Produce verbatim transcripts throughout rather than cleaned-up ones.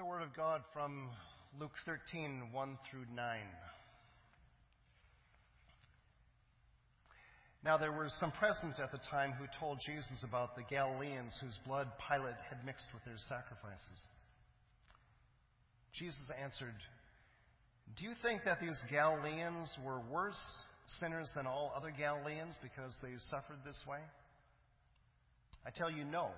the Word of God from Luke thirteen, one through nine. Now there were some present at the time who told Jesus about the Galileans whose blood Pilate had mixed with their sacrifices. Jesus answered, "Do you think that these Galileans were worse sinners than all other Galileans because they suffered this way? I tell you, no.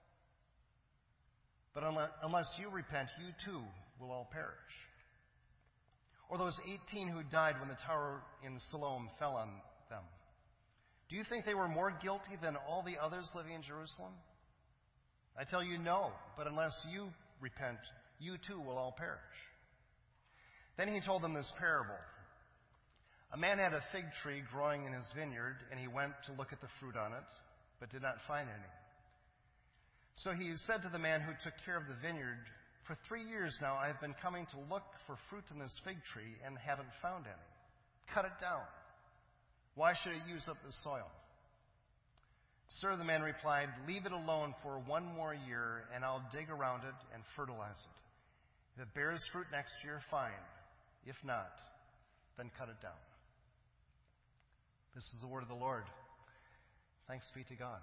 But unless you repent, you too will all perish. Or those eighteen who died when the tower in Siloam fell on them. Do you think they were more guilty than all the others living in Jerusalem? I tell you, no. But unless you repent, you too will all perish." Then he told them this parable. A man had a fig tree growing in his vineyard, and he went to look at the fruit on it, but did not find any. So he said to the man who took care of the vineyard, "For three years now I have been coming to look for fruit in this fig tree and haven't found any. Cut it down. Why should it use up the soil?" "Sir," the man replied, "leave it alone for one more year, and I'll dig around it and fertilize it. If it bears fruit next year, fine. If not, then cut it down." This is the word of the Lord. Thanks be to God.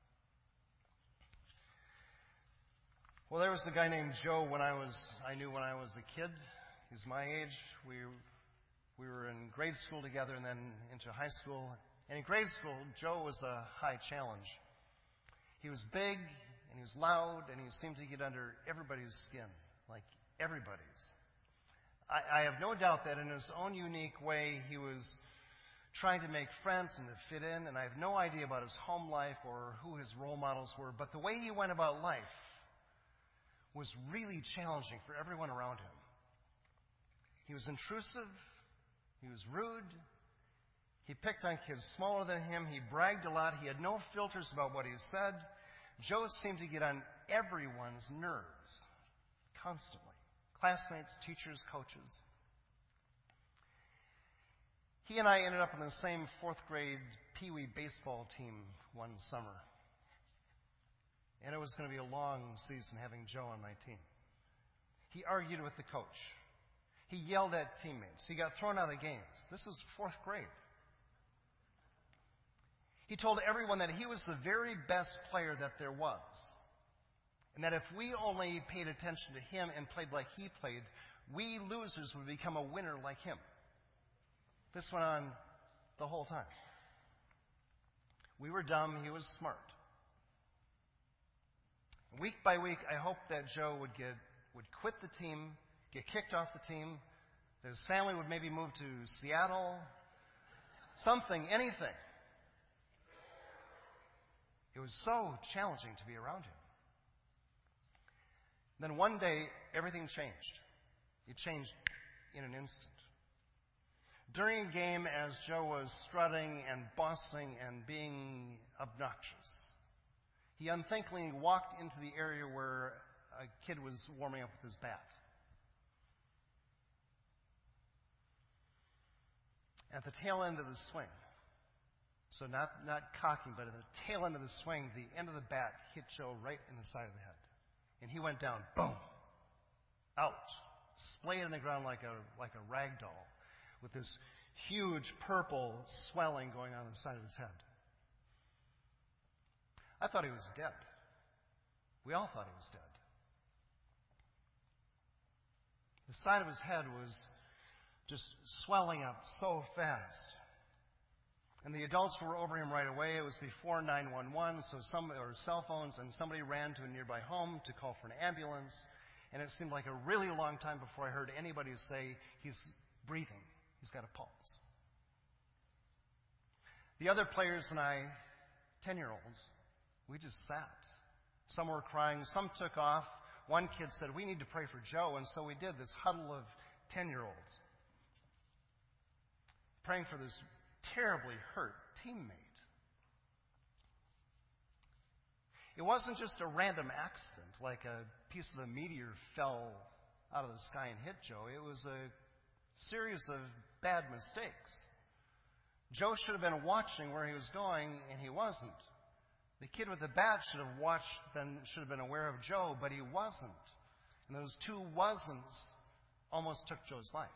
Well, there was a guy named Joe when I was, I knew when I was a kid. He was my age. We, we were in grade school together and then into high school. And in grade school, Joe was a high challenge. He was big and he was loud and he seemed to get under everybody's skin, like everybody's. I, I have no doubt that in his own unique way, he was trying to make friends and to fit in. And I have no idea about his home life or who his role models were. But the way he went about life was really challenging for everyone around him. He was intrusive. He was rude. He picked on kids smaller than him. He bragged a lot. He had no filters about what he said. Joe seemed to get on everyone's nerves constantly. Classmates, teachers, coaches. He and I ended up on the same fourth grade Pee Wee baseball team one summer. And it was going to be a long season having Joe on my team. He argued with the coach. He yelled at teammates. He got thrown out of games. This was fourth grade. He told everyone that he was the very best player that there was. And that if we only paid attention to him and played like he played, we losers would become a winner like him. This went on the whole time. We were dumb. He was smart. Week by week, I hoped that Joe would get would quit the team, get kicked off the team, that his family would maybe move to Seattle, something, anything. It was so challenging to be around him. Then one day, everything changed. It changed in an instant. During a game, as Joe was strutting and bossing and being obnoxious, he unthinkingly walked into the area where a kid was warming up with his bat. At the tail end of the swing, so not, not cocking, but at the tail end of the swing, the end of the bat hit Joe right in the side of the head. And he went down, boom, out, splayed on the ground like a, like a rag doll, with this huge purple swelling going on the side of his head. I thought he was dead. We all thought he was dead. The side of his head was just swelling up so fast. And the adults were over him right away. It was before nine one one, so some, or cell phones, and somebody ran to a nearby home to call for an ambulance. And it seemed like a really long time before I heard anybody say, "He's breathing. He's got a pulse." The other players and I, ten-year-olds, we just sat. Some were crying. Some took off. One kid said, "We need to pray for Joe." And so we did, this huddle of ten-year-olds, praying for this terribly hurt teammate. It wasn't just a random accident, like a piece of a meteor fell out of the sky and hit Joe. It was a series of bad mistakes. Joe should have been watching where he was going, and he wasn't. The kid with the bat should have watched, been, should have been aware of Joe, but he wasn't. And those two wasn'ts almost took Joe's life.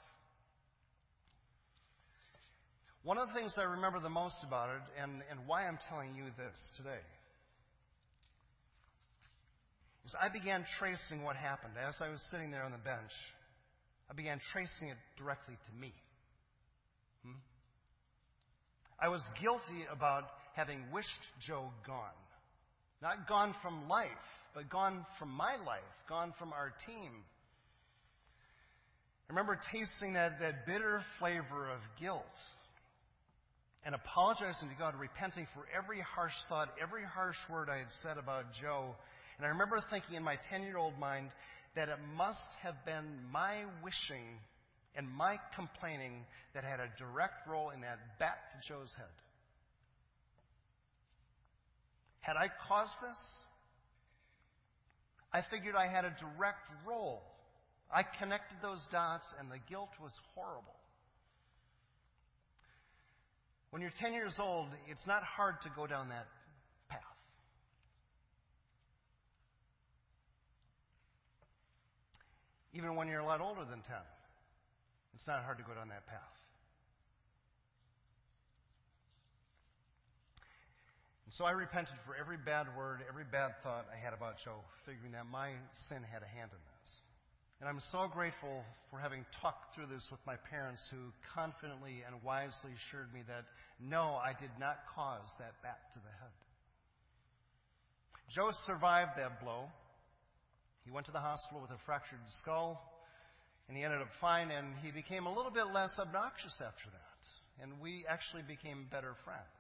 One of the things I remember the most about it, and, and why I'm telling you this today, is I began tracing what happened. As I was sitting there on the bench, I began tracing it directly to me. Hmm? I was guilty about having wished Joe gone. Not gone from life, but gone from my life, gone from our team. I remember tasting that, that bitter flavor of guilt and apologizing to God, repenting for every harsh thought, every harsh word I had said about Joe. And I remember thinking in my ten-year-old mind that it must have been my wishing and my complaining that had a direct role in that bat to Joe's head. Had I caused this? I figured I had a direct role. I connected those dots, and the guilt was horrible. When you're ten years old, it's not hard to go down that path. Even when you're a lot older than ten, it's not hard to go down that path. And so I repented for every bad word, every bad thought I had about Joe, figuring that my sin had a hand in this. And I'm so grateful for having talked through this with my parents, who confidently and wisely assured me that, no, I did not cause that bat to the head. Joe survived that blow. He went to the hospital with a fractured skull, and he ended up fine, and he became a little bit less obnoxious after that. And we actually became better friends.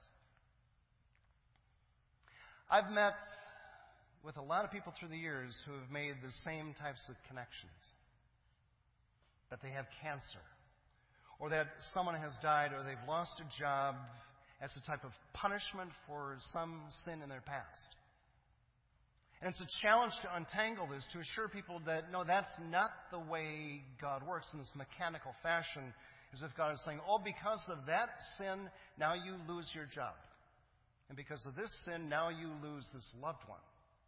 I've met with a lot of people through the years who have made the same types of connections. That they have cancer, or that someone has died, or they've lost a job as a type of punishment for some sin in their past. And it's a challenge to untangle this, to assure people that, no, that's not the way God works in this mechanical fashion, as if God is saying, oh, because of that sin, now you lose your job. And because of this sin, now you lose this loved one.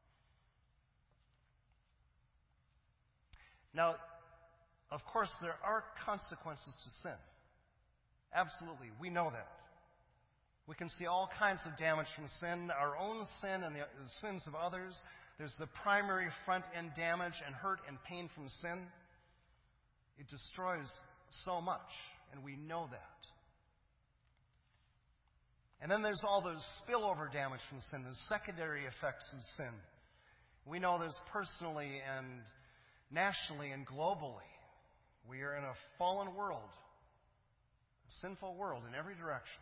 Now, of course, there are consequences to sin. Absolutely. We know that. We can see all kinds of damage from sin, our own sin and the sins of others. There's the primary front-end damage and hurt and pain from sin. It destroys so much, and we know that. And then there's all those spillover damage from sin, the secondary effects of sin. We know there's personally and nationally and globally. We are in a fallen world, a sinful world in every direction.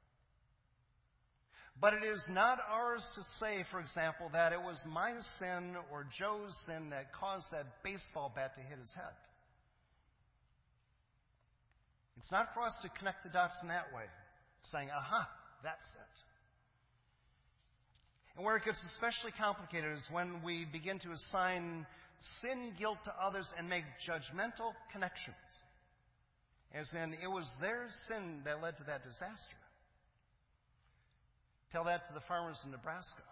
But it is not ours to say, for example, that it was my sin or Joe's sin that caused that baseball bat to hit his head. It's not for us to connect the dots in that way, saying, aha, that's it. And where it gets especially complicated is when we begin to assign sin guilt to others and make judgmental connections. As in, it was their sin that led to that disaster. Tell that to the farmers in Nebraska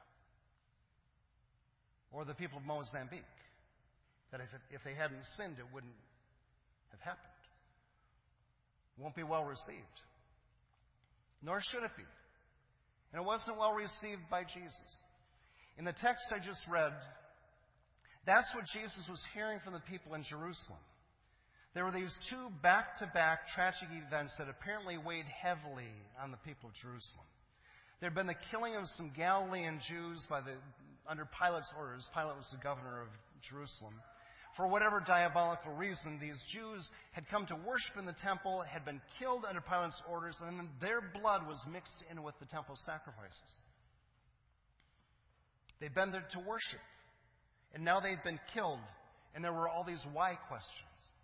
or the people of Mozambique, that if, it, if they hadn't sinned, it wouldn't have happened. Won't be well received. Nor should it be. And it wasn't well received by Jesus. In the text I just read, that's what Jesus was hearing from the people in Jerusalem. There were these two back-to-back tragic events that apparently weighed heavily on the people of Jerusalem. There had been the killing of some Galilean Jews by the, under Pilate's orders. Pilate was the governor of Jerusalem. For whatever diabolical reason, these Jews had come to worship in the temple, had been killed under Pilate's orders, and then their blood was mixed in with the temple sacrifices. They'd been there to worship, and now they'd been killed, and there were all these why questions.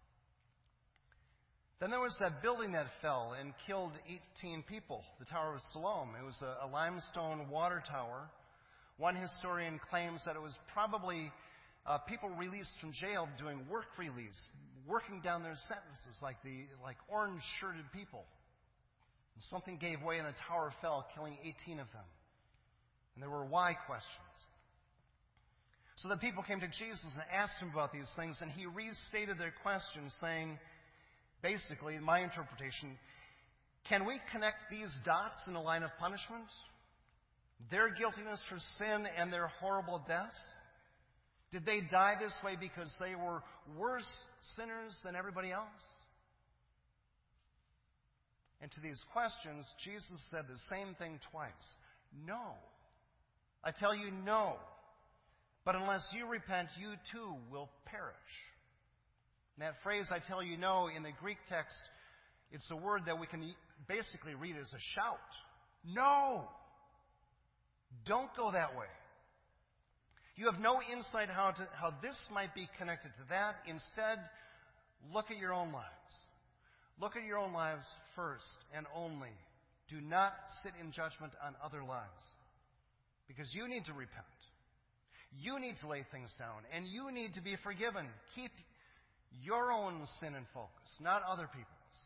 Then there was that building that fell and killed eighteen people, the Tower of Siloam. It was a, a limestone water tower. One historian claims that it was probably uh, people released from jail doing work release, working down their sentences like the like orange-shirted people. And something gave way and the tower fell, killing eighteen of them. And there were why questions. So the people came to Jesus and asked him about these things, and he restated their question, saying, basically, in my interpretation, can we connect these dots in a line of punishment? Their guiltiness for sin and their horrible deaths? Did they die this way because they were worse sinners than everybody else? And to these questions, Jesus said the same thing twice. No. I tell you, no. But unless you repent, you too will perish. And that phrase, I tell you, no, in the Greek text, it's a word that we can basically read as a shout. No! Don't go that way. You have no insight how to, how this might be connected to that. Instead, look at your own lives. Look at your own lives first and only. Do not sit in judgment on other lives. Because you need to repent. You need to lay things down. And you need to be forgiven. Keep your own sin in focus, not other people's.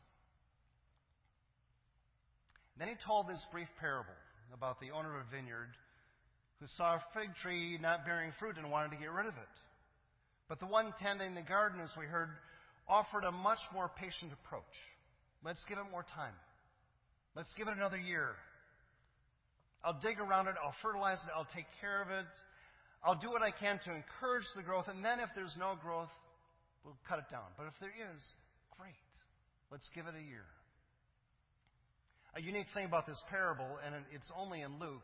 Then he told this brief parable about the owner of a vineyard who saw a fig tree not bearing fruit and wanted to get rid of it. But the one tending the garden, as we heard, offered a much more patient approach. Let's give it more time. Let's give it another year. I'll dig around it. I'll fertilize it. I'll take care of it. I'll do what I can to encourage the growth. And then if there's no growth, we'll cut it down. But if there is, great. Let's give it a year. A unique thing about this parable, and it's only in Luke,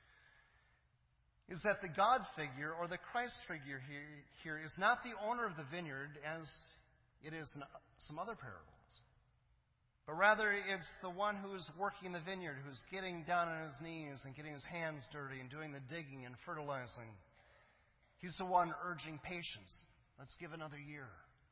is that the God figure or the Christ figure here, here is not the owner of the vineyard as it is in some other parables. But rather it's the one who is working the vineyard, who's getting down on his knees and getting his hands dirty and doing the digging and fertilizing. He's the one urging patience. Let's give another year.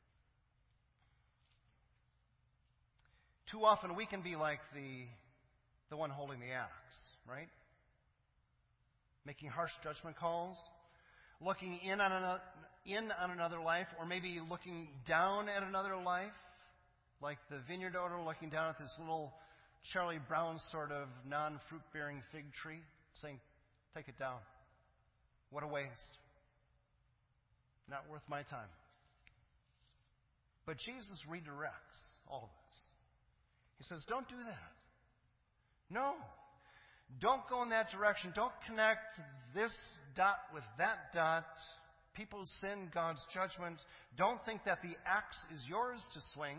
Too often we can be like the, the one holding the axe, right? Making harsh judgment calls, looking in on, another, in on another life, or maybe looking down at another life, like the vineyard owner looking down at this little Charlie Brown sort of non-fruit-bearing fig tree, saying, take it down. What a waste. Not worth my time. But Jesus redirects all of this. He says, don't do that. No. Don't go in that direction. Don't connect this dot with that dot. People's sin, God's judgment. Don't think that the axe is yours to swing.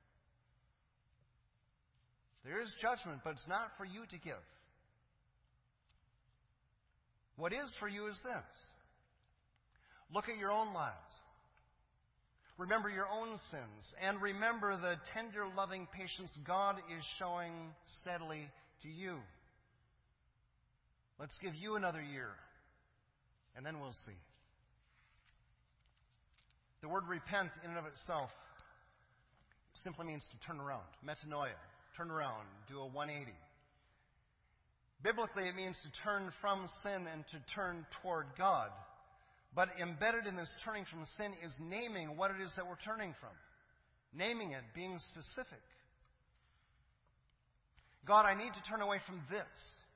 There is judgment, but it's not for you to give. What is for you is this. Look at your own lives. Remember your own sins. And remember the tender, loving patience God is showing steadily to you. Let's give you another year, and then we'll see. The word repent in and of itself simply means to turn around. Metanoia. Turn around. Do a one eighty. Biblically, it means to turn from sin and to turn toward God. But embedded in this turning from sin is naming what it is that we're turning from. Naming it, being specific. God, I need to turn away from this.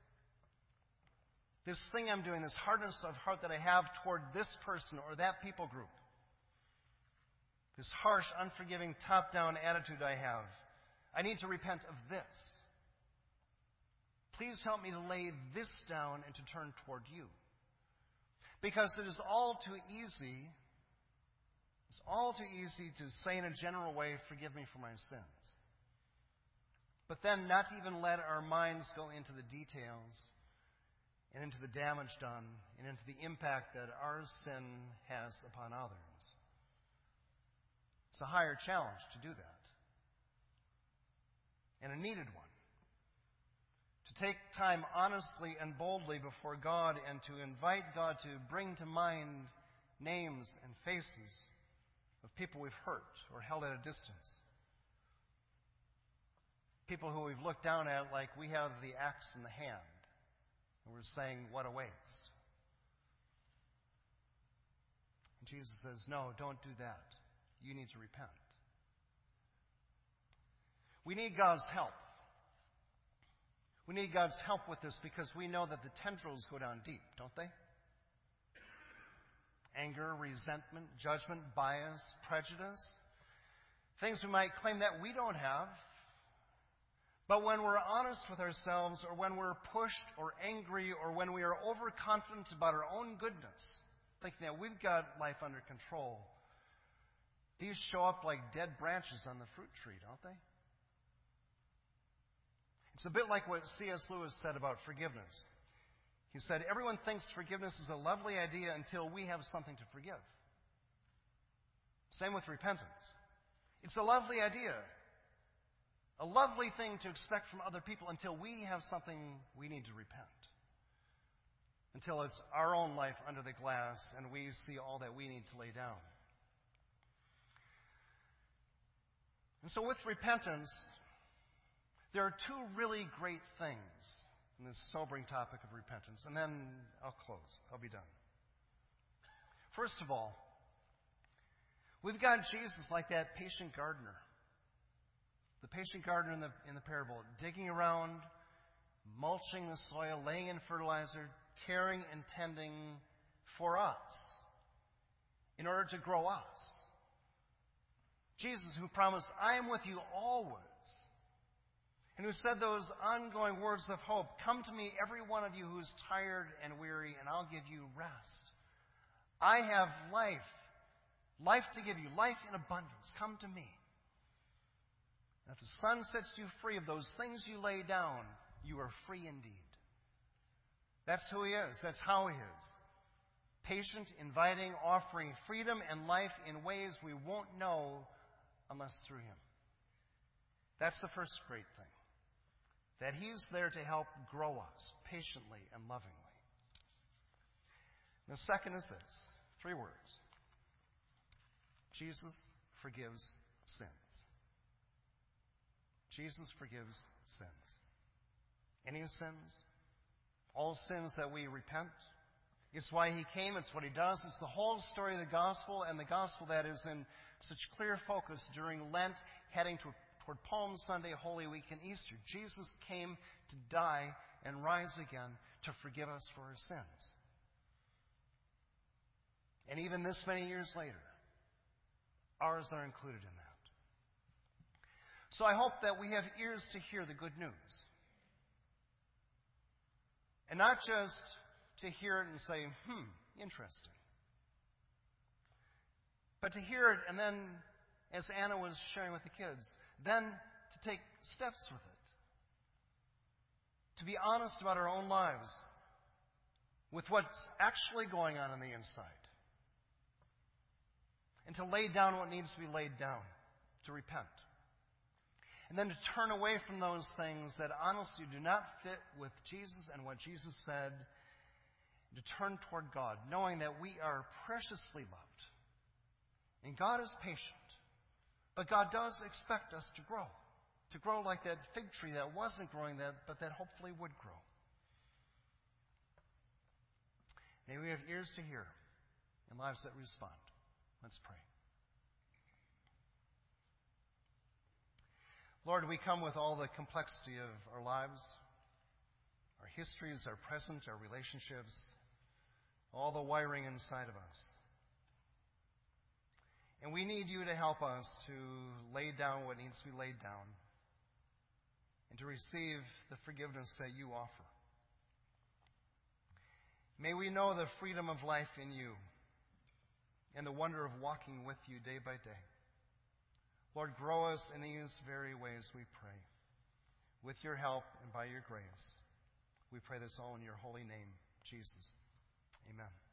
This thing I'm doing, this hardness of heart that I have toward this person or that people group. This harsh, unforgiving, top-down attitude I have. I need to repent of this. Please help me to lay this down and to turn toward you. Because it is all too easy, it's all too easy to say in a general way, forgive me for my sins. But then not even let our minds go into the details and into the damage done and into the impact that our sin has upon others. It's a higher challenge to do that. And a needed one. To take time honestly and boldly before God and to invite God to bring to mind names and faces of people we've hurt or held at a distance. People who we've looked down at like we have the axe in the hand. And we're saying, what a waste. And Jesus says, no, don't do that. You need to repent. We need God's help. We need God's help with this because we know that the tendrils go down deep, don't they? anger, resentment, judgment, bias, prejudice, things we might claim that we don't have. But when we're honest with ourselves, or when we're pushed or angry, or when we are overconfident about our own goodness, thinking that we've got life under control, these show up like dead branches on the fruit tree, don't they? It's a bit like what C S Lewis said about forgiveness. He said, everyone thinks forgiveness is a lovely idea until we have something to forgive. Same with repentance. It's a lovely idea. A lovely thing to expect from other people until we have something we need to repent. Until it's our own life under the glass and we see all that we need to lay down. And so with repentance, there are two really great things in this sobering topic of repentance. And then I'll close. I'll be done. First of all, we've got Jesus like that patient gardener. The patient gardener in the, in the parable, digging around, mulching the soil, laying in fertilizer, caring and tending for us in order to grow us. Jesus, who promised, I am with you always, and who said those ongoing words of hope, come to me, every one of you who is tired and weary, and I'll give you rest. I have life, life to give you, life in abundance. Come to me. And if the Son sets you free of those things you lay down, you are free indeed. That's who He is. That's how He is. Patient, inviting, offering freedom and life in ways we won't know unless through Him. That's the first great thing. That He's there to help grow us patiently and lovingly. And the second is this. Three words. Jesus forgives sins. Jesus forgives sins. Any sins? All sins that we repent. It's why He came. It's what He does. It's the whole story of the gospel, and the gospel that is in such clear focus during Lent, heading to, toward Palm Sunday, Holy Week, and Easter. Jesus came to die and rise again to forgive us for our sins. And even this many years later, ours are included in that. So I hope that we have ears to hear the good news. And not just to hear it and say, hmm, interesting. But to hear it and then, as Anna was sharing with the kids, then to take steps with it. To be honest about our own lives with what's actually going on on the inside. And to lay down what needs to be laid down. To repent. And then to turn away from those things that honestly do not fit with Jesus and what Jesus said. To turn toward God, knowing that we are preciously loved. And God is patient. But God does expect us to grow. To grow like that fig tree that wasn't growing, that, but that hopefully would grow. May we have ears to hear and lives that respond. Let's pray. Lord, we come with all the complexity of our lives, our histories, our present, our relationships, all the wiring inside of us. And we need you to help us to lay down what needs to be laid down and to receive the forgiveness that you offer. May we know the freedom of life in you and the wonder of walking with you day by day. Lord, grow us in these very ways, we pray. With your help and by your grace. We pray this all in your holy name, Jesus. Amen.